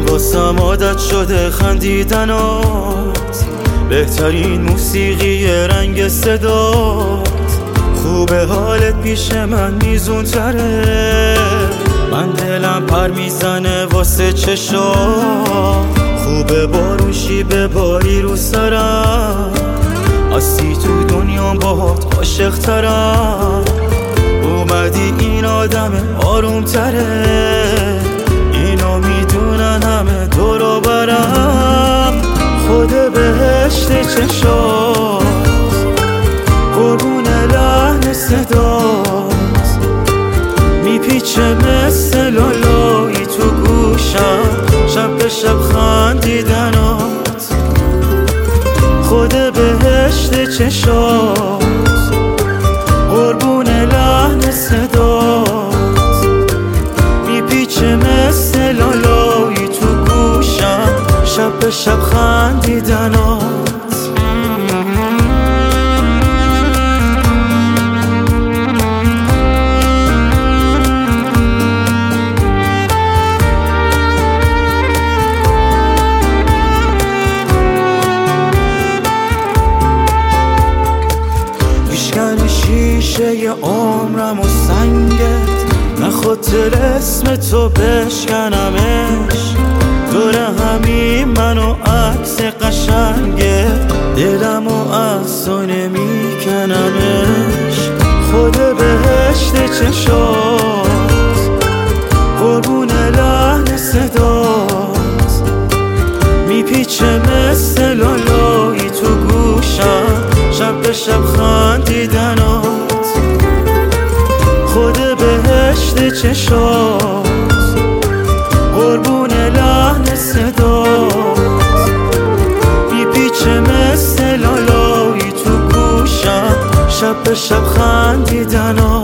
واسم عادت شده خندیدنات، بهترین موسیقی رنگ صدات. خوبه حالت پیش من میزون تره، من دلم پر میزنه واسه چشات. خوبه بارون شیبه باری رو سرم، هستی تو دنیام باهات عاشق ترم. اومدی این آدم آروم تره، اینو میدونن همه دور و برم. خود بهشت چشات، قربون لحن صدات، میپیچه مثل لالایی تو گوشم، شب به شب خندیدنات. خود بهشت چشات، قربون لحن صدات، میپیچه مثل لالایی تو گوشم، شب به شب خندیدنات. شیشه ی عمرم و سنگت، نخواد اسم تو بشکنمش. دور همین من و عکس قشنگه، دلم و از تو نمیکنمش. خود بهشت چشات، قربون لحن صدات، میپیچه مثل لالایی تو گوشم، شب به شب خندیدنات. خود بهشت چشات، قربون لحن صدات، میپیچه مثل لالایی تو گوشم، شب به شب خندیدنات.